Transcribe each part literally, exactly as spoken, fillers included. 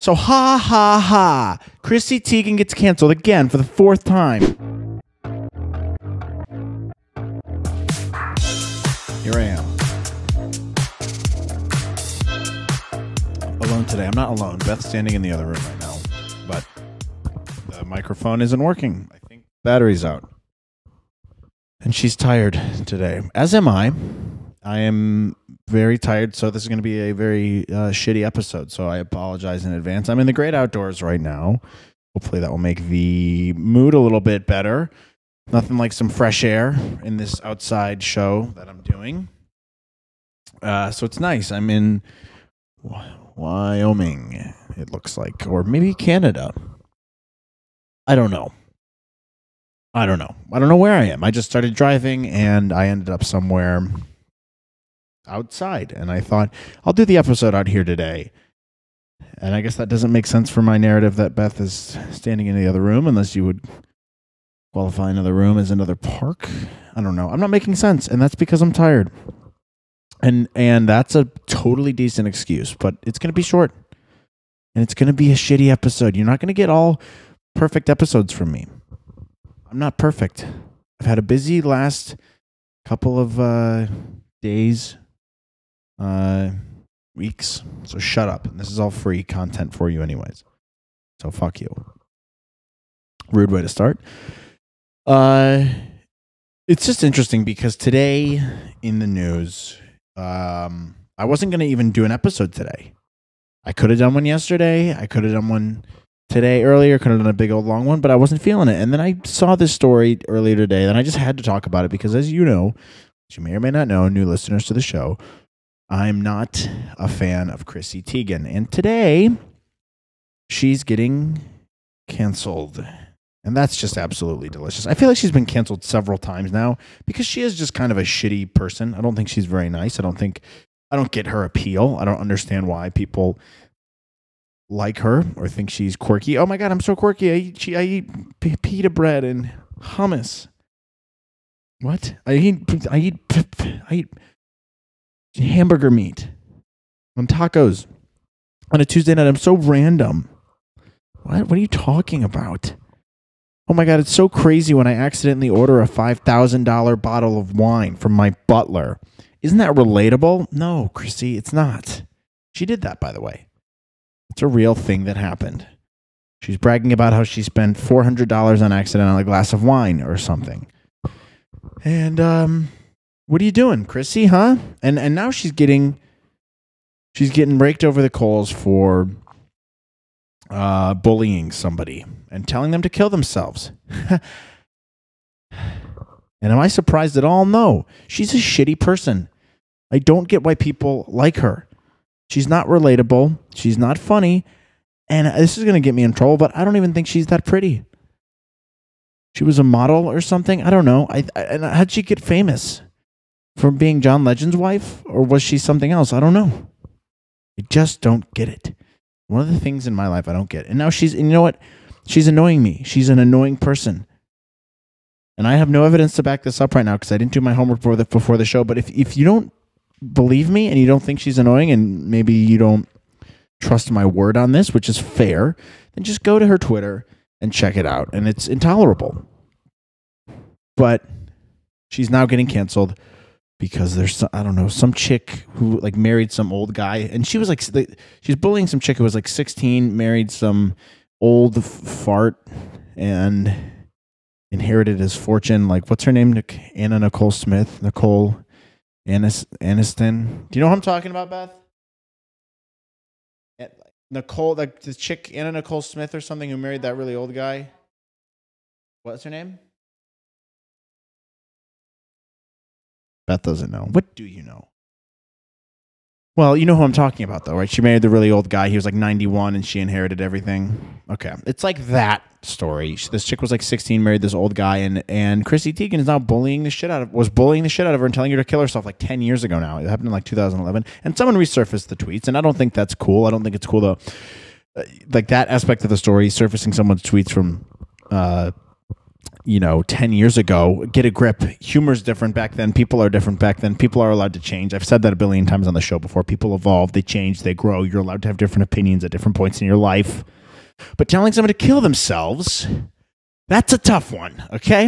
So ha ha ha. Chrissy Teigen gets canceled again for the fourth time. Here I am. Alone today. I'm not alone. Beth's standing in the other room right now. But the microphone isn't working. I think battery's out. And she's tired today. As am I. I am very tired, so this is going to be a very uh, shitty episode, so I apologize in advance. I'm in the great outdoors right now. Hopefully that will make the mood a little bit better. Nothing like some fresh air in this outside show that I'm doing. Uh, so it's nice. I'm in Wyoming, it looks like, or maybe Canada. I don't know. I don't know. I don't know where I am. I just started driving, and I ended up somewhere outside, and I thought I'll do the episode out here today. And I guess that doesn't make sense for my narrative that Beth is standing in the other room, unless you would qualify another room as another park. I don't know. I'm not making sense, and that's because I'm tired. And and that's a totally decent excuse, but it's going to be short, and it's going to be a shitty episode. You're not going to get all perfect episodes from me. I'm not perfect. I've had a busy last couple of uh, days. Uh, weeks. So shut up. This is all free content for you anyways. So fuck you. Rude way to start. Uh, it's just interesting because today in the news, um, I wasn't going to even do an episode today. I could have done one yesterday. I could have done one today earlier. Could have done a big old long one, but I wasn't feeling it. And then I saw this story earlier today and I just had to talk about it because, as you know, as you may or may not know, new listeners to the show, I'm not a fan of Chrissy Teigen. And today, she's getting canceled. And that's just absolutely delicious. I feel like she's been canceled several times now because she is just kind of a shitty person. I don't think she's very nice. I don't think, I don't get her appeal. I don't understand why people like her or think she's quirky. Oh my God, I'm so quirky. I eat, I eat p- pita bread and hummus. What? I eat, I eat, I eat hamburger meat on tacos on a Tuesday night. I'm so random. What? What are you talking about? Oh my God, it's so crazy when I accidentally order a five thousand dollars bottle of wine from my butler. Isn't that relatable? No, Chrissy, it's not. She did that, by the way. It's a real thing that happened. She's bragging about how she spent four hundred dollars on accident on a glass of wine or something. And, um... what are you doing, Chrissy, huh? And and now she's getting she's getting raked over the coals for uh, bullying somebody and telling them to kill themselves. And am I surprised at all? No. She's a shitty person. I don't get why people like her. She's not relatable. She's not funny. And this is going to get me in trouble, but I don't even think she's that pretty. She was a model or something. I don't know. I, I and how'd she get famous? From being John Legend's wife? Or was she something else? I don't know. I just don't get it. One of the things in my life I don't get. And now she's, and you know what? She's annoying me. She's an annoying person. And I have no evidence to back this up right now because I didn't do my homework before the, before the show. But if, if you don't believe me and you don't think she's annoying and maybe you don't trust my word on this, which is fair, then just go to her Twitter and check it out. And it's intolerable. But she's now getting canceled because there's, I don't know, some chick who like married some old guy, and she was like, she's bullying some chick who was like sixteen, married some old fart, and inherited his fortune. Like, what's her name? Anna Nicole Smith, Nicole Anis, Aniston. Do you know what I'm talking about, Beth? Nicole, like the chick Anna Nicole Smith or something, who married that really old guy. What's her name? Beth doesn't know. What do you know? Well, you know who I'm talking about, though, right? She married the really old guy. He was like ninety-one, and she inherited everything. Okay. It's like that story. This chick was like sixteen, married this old guy, and, and Chrissy Teigen is now bullying the shit out of, was bullying the shit out of her and telling her to kill herself like ten years ago now. It happened in like two thousand eleven. And someone resurfaced the tweets, and I don't think that's cool. I don't think it's cool, though. Uh, like that aspect of the story, surfacing someone's tweets from uh, you know, ten years ago. Get a grip. Humor's different back then. People are different back then. People are allowed to change. I've said that a billion times on the show before. People evolve, they change, they grow. You're allowed to have different opinions at different points in your life. But telling someone to kill themselves, that's a tough one, okay?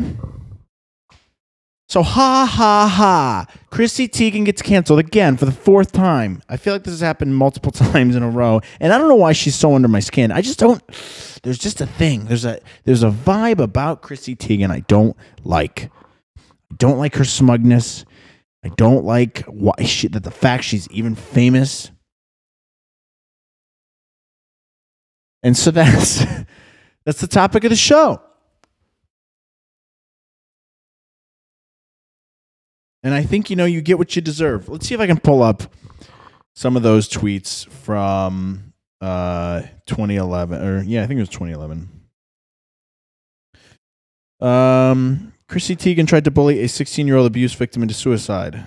So ha ha ha. Chrissy Teigen gets canceled again for the fourth time. I feel like this has happened multiple times in a row, and I don't know why she's so under my skin. I just don't. There's just a thing. There's a there's a vibe about Chrissy Teigen I don't like. I don't like her smugness. I don't like why she, that the fact she's even famous. And so that's that's the topic of the show. And I think, you know, you get what you deserve. Let's see if I can pull up some of those tweets from uh, twenty eleven. Or, yeah, I think it was twenty eleven. Um, Chrissy Teigen tried to bully a sixteen-year-old abuse victim into suicide.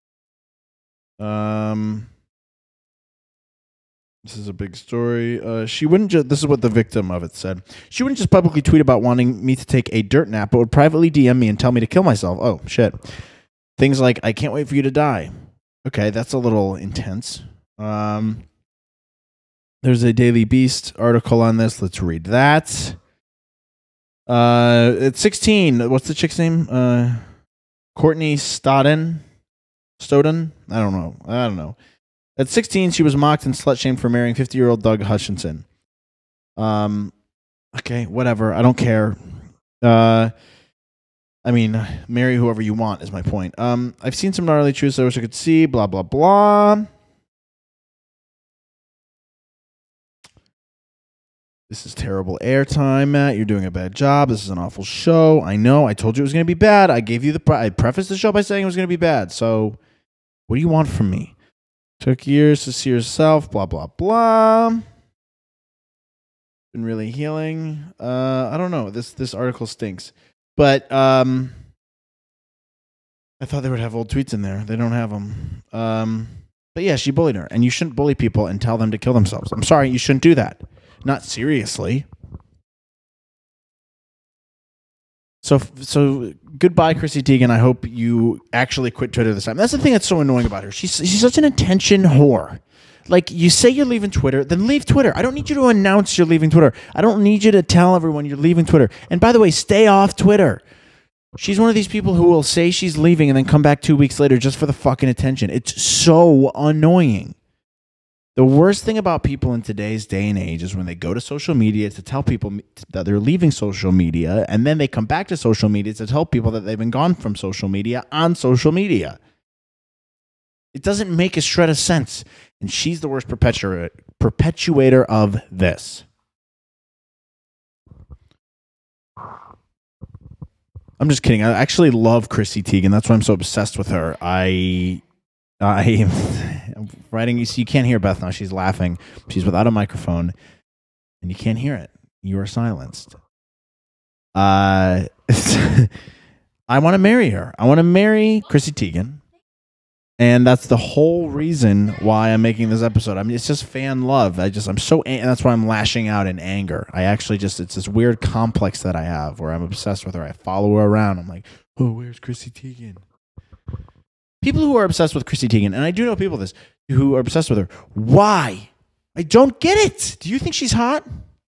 Um, this is a big story. Uh, she wouldn't just, this is what the victim of it said. She wouldn't just publicly tweet about wanting me to take a dirt nap, but would privately D M me and tell me to kill myself. Oh, shit. Things like, I can't wait for you to die. Okay, that's a little intense. Um, there's a Daily Beast article on this. Let's read that. Uh, at sixteen, what's the chick's name? Uh, Courtney Stodden? Stodden? I don't know. I don't know. At sixteen, she was mocked and slut-shamed for marrying fifty-year-old Doug Hutchinson. Um, okay, whatever. I don't care. Uh... I mean, marry whoever you want is my point. Um, I've seen some gnarly truths I wish I could see, blah, blah, blah. This is terrible airtime, Matt. You're doing a bad job. This is an awful show. I know. I told you it was going to be bad. I gave you the... Pre- I prefaced the show by saying it was going to be bad. So, what do you want from me? Took years to see yourself, blah, blah, blah. Been really healing. Uh, I don't know. This This article stinks. But um, I thought they would have old tweets in there. They don't have them. Um, but yeah, she bullied her. And you shouldn't bully people and tell them to kill themselves. I'm sorry, you shouldn't do that. Not seriously. So, so goodbye, Chrissy Teigen. I hope you actually quit Twitter this time. That's the thing that's so annoying about her. She's, she's such an attention whore. Like, you say you're leaving Twitter, then leave Twitter. I don't need you to announce you're leaving Twitter. I don't need you to tell everyone you're leaving Twitter. And by the way, stay off Twitter. She's one of these people who will say she's leaving and then come back two weeks later just for the fucking attention. It's so annoying. The worst thing about people in today's day and age is when they go to social media to tell people that they're leaving social media, and then they come back to social media to tell people that they've been gone from social media on social media. It doesn't make a shred of sense. And she's the worst perpetuator, perpetuator of this. I'm just kidding. I actually love Chrissy Teigen. That's why I'm so obsessed with her. I, I, I'm writing. You see, you can't hear Beth now. She's laughing. She's without a microphone, and you can't hear it. You are silenced. Uh, I want to marry her. I want to marry Chrissy Teigen. And that's the whole reason why I'm making this episode. I mean, it's just fan love. I just, I'm so, and that's why I'm lashing out in anger. I actually just, it's this weird complex that I have where I'm obsessed with her. I follow her around. I'm like, oh, where's Chrissy Teigen? People who are obsessed with Chrissy Teigen, and I do know people this, who are obsessed with her. Why? I don't get it. Do you think she's hot?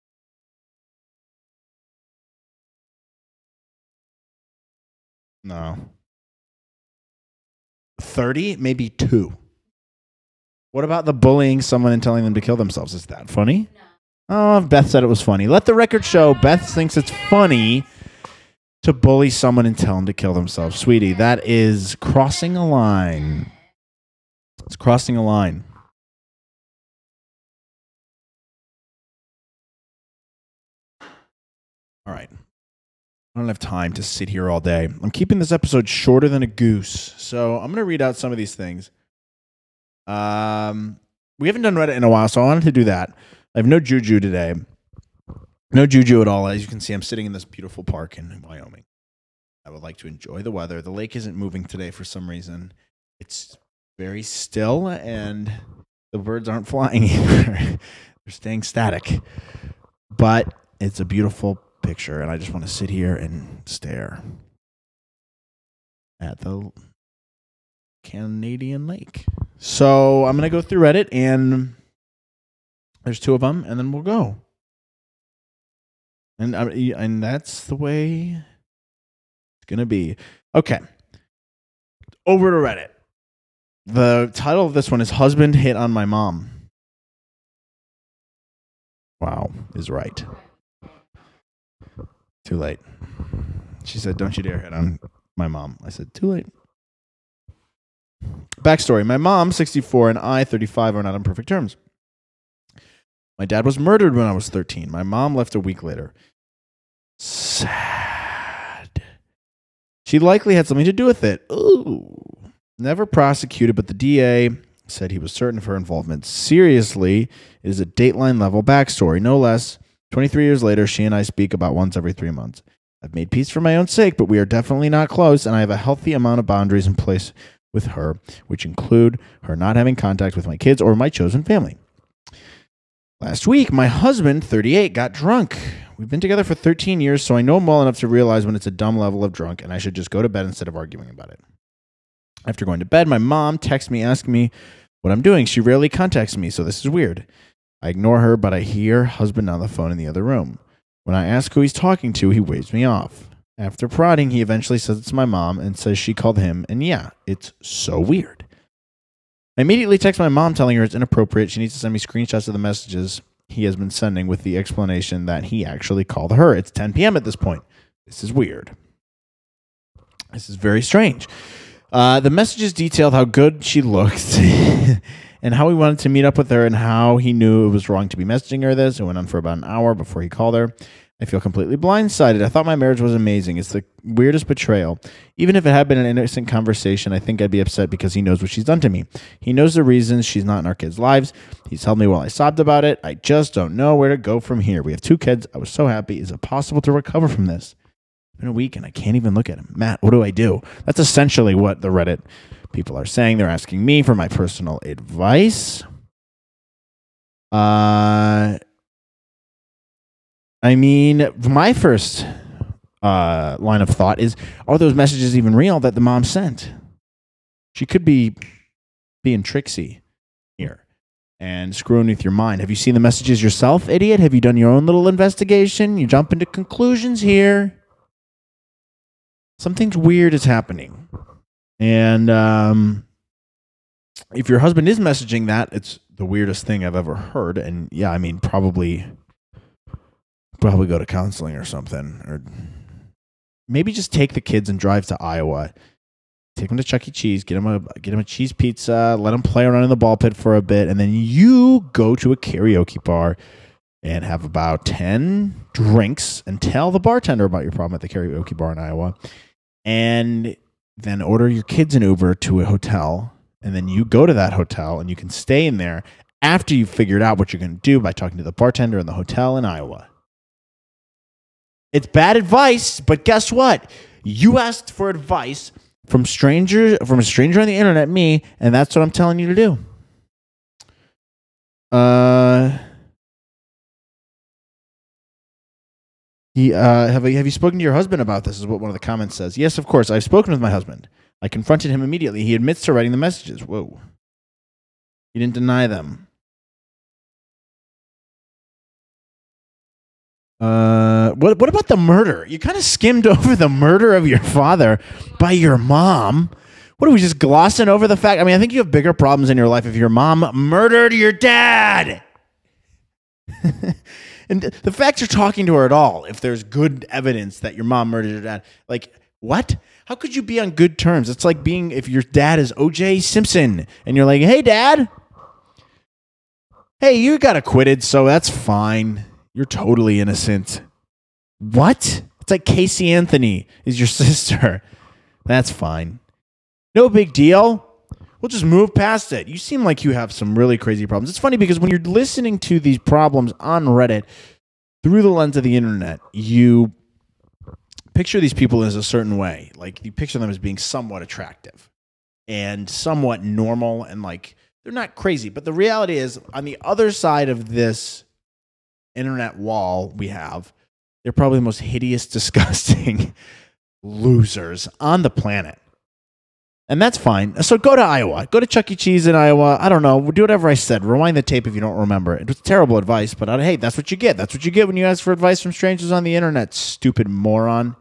No. thirty, maybe two. What about the bullying someone and telling them to kill themselves? Is that funny? No. Oh, Beth said it was funny. Let the record show Beth thinks it's funny to bully someone and tell them to kill themselves. Sweetie, that is crossing a line. It's crossing a line. All right. I don't have time to sit here all day. I'm keeping this episode shorter than a goose. So I'm going to read out some of these things. Um, we haven't done Reddit in a while, so I wanted to do that. I have no juju today. No juju at all. As you can see, I'm sitting in this beautiful park in Wyoming. I would like to enjoy the weather. The lake isn't moving today for some reason. It's very still, and the birds aren't flying either. They're staying static. But it's a beautiful picture, and I just want to sit here and stare at the Canadian lake. So I'm going to go through Reddit, and there's two of them, and then we'll go. And uh, and that's the way it's going to be. Okay. Over to Reddit. The title of this one is Husband Hit on My Mom. Wow, is right. Too late. She said, don't you dare hit on my mom. I said, too late. Backstory. My mom, sixty-four, and I, thirty-five, are not on perfect terms. My dad was murdered when I was thirteen. My mom left a week later. Sad. She likely had something to do with it. Ooh. Never prosecuted, but the D A said he was certain of her involvement. Seriously, it is a Dateline level backstory. No less. twenty-three years later, she and I speak about once every three months. I've made peace for my own sake, but we are definitely not close, and I have a healthy amount of boundaries in place with her, which include her not having contact with my kids or my chosen family. Last week, my husband, thirty-eight, got drunk. We've been together for thirteen years, so I know him well enough to realize when it's a dumb level of drunk, and I should just go to bed instead of arguing about it. After going to bed, my mom texts me asking me what I'm doing. She rarely contacts me, so this is weird. I ignore her, but I hear husband on the phone in the other room. When I ask who he's talking to, he waves me off. After prodding, he eventually says it's my mom and says she called him, and yeah, it's so weird. I immediately text my mom telling her it's inappropriate. She needs to send me screenshots of the messages he has been sending with the explanation that he actually called her. It's ten p.m. at this point. This is weird. This is very strange. Uh, the messages detailed how good she looked and how he wanted to meet up with her and how he knew it was wrong to be messaging her this. It went on for about an hour before he called her. I feel completely blindsided. I thought my marriage was amazing. It's the weirdest betrayal. Even if it had been an innocent conversation, I think I'd be upset because he knows what she's done to me. He knows the reasons she's not in our kids' lives. He's held me while I sobbed about it. I just don't know where to go from here. We have two kids. I was so happy. Is it possible to recover from this? It's been a week and I can't even look at him. Matt, what do I do? That's essentially what the Reddit people are saying. They're asking me for my personal advice. Uh... I mean, my first uh, line of thought is, are those messages even real that the mom sent? She could be being tricksy here and screwing with your mind. Have you seen the messages yourself, idiot? Have you done your own little investigation? You jump into conclusions here. Something weird is happening. And um, if your husband is messaging that, it's the weirdest thing I've ever heard. And yeah, I mean, probably... Probably go to counseling or something, or maybe just take the kids and drive to Iowa. Take them to Chuck E. Cheese, get them a get them a cheese pizza, let them play around in the ball pit for a bit, and then you go to a karaoke bar and have about ten drinks and tell the bartender about your problem at the karaoke bar in Iowa, and then order your kids an Uber to a hotel, and then you go to that hotel and you can stay in there after you've figured out what you're going to do by talking to the bartender in the hotel in Iowa. It's bad advice, but guess what? You asked for advice from stranger, from a stranger on the internet, me, and that's what I'm telling you to do. Uh, he, uh, have, have you spoken to your husband about this? Is what one of the comments says. Yes, of course. I've spoken with my husband. I confronted him immediately. He admits to writing the messages. Whoa. He didn't deny them. Uh, what what about the murder? You kind of skimmed over the murder of your father by your mom. What are we just glossing over the fact? I mean, I think you have bigger problems in your life if your mom murdered your dad. And the fact you're talking to her at all, if there's good evidence that your mom murdered your dad, like what? How could you be on good terms? It's like being if your dad is O J Simpson and you're like, hey, dad, hey, you got acquitted, so that's fine. You're totally innocent. What? It's like Casey Anthony is your sister. That's fine. No big deal. We'll just move past it. You seem like you have some really crazy problems. It's funny because when you're listening to these problems on Reddit through the lens of the internet, you picture these people as a certain way. Like you picture them as being somewhat attractive and somewhat normal and like they're not crazy. But the reality is on the other side of this internet wall we have They're probably the most hideous, disgusting losers on the planet. And that's fine. So go to Iowa. Go to Chuck E. Cheese in Iowa. I don't know. Do whatever I said. Rewind the tape if you don't remember. It was terrible advice, but I, hey, that's what you get. That's what you get when you ask for advice from strangers on the internet, stupid moron.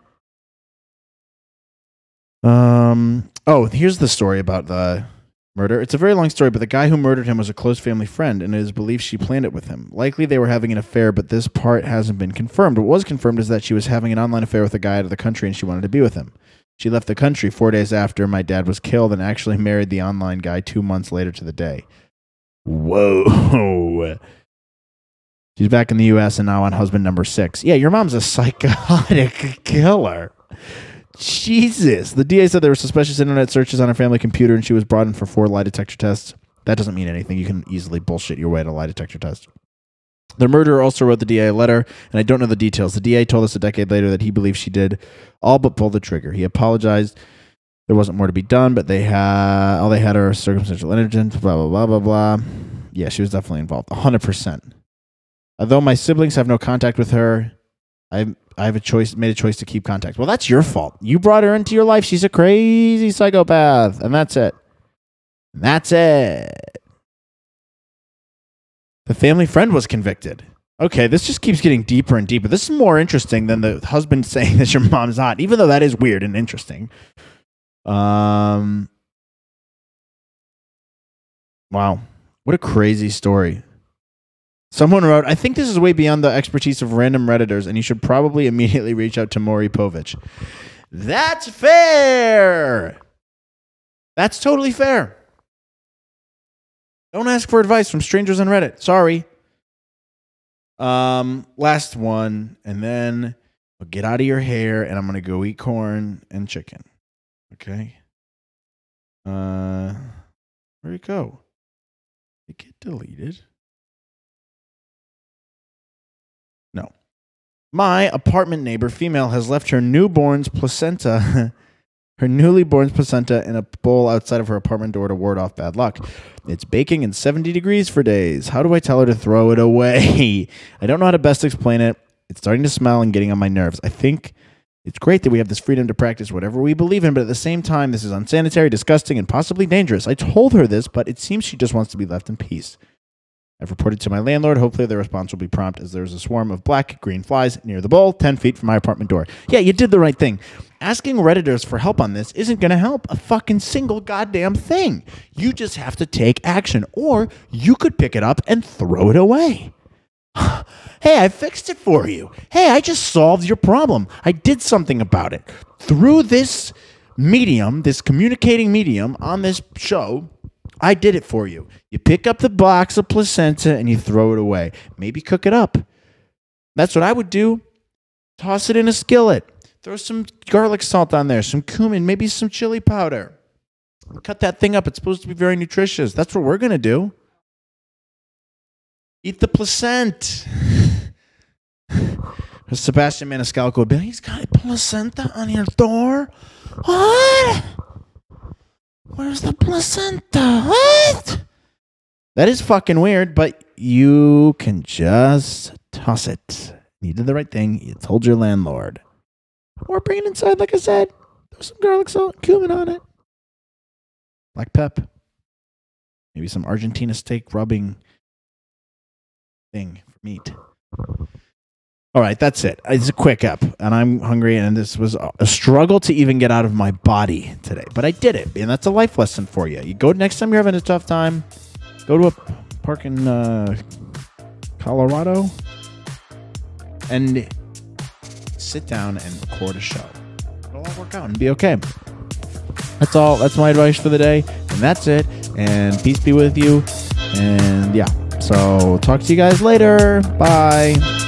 Um. Oh, here's the story about the murder. It's a very long story, but the guy who murdered him was a close family friend, and it is believed she planned it with him. Likely they were having an affair, but this part hasn't been confirmed. What was confirmed is that she was having an online affair with a guy out of the country, and she wanted to be with him. She left the country four days after my dad was killed and actually married the online guy two months later to the day. Whoa. She's back in the U S and now on husband number six. Yeah, your mom's a psychotic killer. Jesus. The D A said there were suspicious internet searches on her family computer and she was brought in for four lie detector tests. That doesn't mean anything. You can easily bullshit your way to a lie detector test. The murderer also wrote the D A a letter, and I don't know the details. The D A told us a decade later that he believes she did all but pull the trigger. He apologized. There wasn't more to be done, but they had all they had are circumstantial evidence, blah, blah, blah, blah, blah. Yeah, she was definitely involved, one hundred percent. Although my siblings have no contact with her, I I have a choice, made a choice to keep contact. Well, that's your fault. You brought her into your life. She's a crazy psychopath, and that's it. And that's it. The family friend was convicted. Okay, this just keeps getting deeper and deeper. This is more interesting than the husband saying that your mom's hot, even though that is weird and interesting. Um, wow. What a crazy story. Someone wrote, I think this is way beyond the expertise of random Redditors, and you should probably immediately reach out to Maury Povich. That's fair. That's totally fair. Don't ask for advice from strangers on Reddit. Sorry. Um, last one, and then I'll get out of your hair, and I'm going to go eat corn and chicken. Okay? Uh, where'd it go? Did it get deleted? No. My apartment neighbor, female, has left her newborn's placenta... her newly born placenta in a bowl outside of her apartment door to ward off bad luck. It's baking in seventy degrees for days. How do I tell her to throw it away? I don't know how to best explain it. It's starting to smell and getting on my nerves. I think it's great that we have this freedom to practice whatever we believe in, but at the same time, this is unsanitary, disgusting, and possibly dangerous. I told her this, but it seems she just wants to be left in peace. I've reported to my landlord. Hopefully their response will be prompt, as there's a swarm of black green flies near the bowl, ten feet from my apartment door. Yeah, you did the right thing. Asking Redditors for help on this isn't going to help a fucking single goddamn thing. You just have to take action, or you could pick it up and throw it away. Hey, I fixed it for you. Hey, I just solved your problem. I did something about it. Through this medium, this communicating medium on this show, I did it for you. You pick up the box of placenta and you throw it away. Maybe cook it up. That's what I would do. Toss it in a skillet. Throw some garlic salt on there, some cumin, maybe some chili powder. Cut that thing up. It's supposed to be very nutritious. That's what we're going to do. Eat the placenta. Sebastian Maniscalco would be like, he's got a placenta on your door? What? Where's the placenta? What? That is fucking weird, but you can just toss it. You did the right thing. You told your landlord. Or bring it inside, like I said. Throw some garlic salt, cumin on it. Black pep. Maybe some Argentina steak rubbing thing for meat. All right, that's it. It's a quick up, and I'm hungry, and this was a struggle to even get out of my body today. But I did it, and that's a life lesson for you. You go next time you're having a tough time, go to a park in uh, Colorado and sit down and record a show. It'll all work out and be okay. That's all. That's my advice for the day, and that's it. And peace be with you. And yeah, so talk to you guys later. Bye.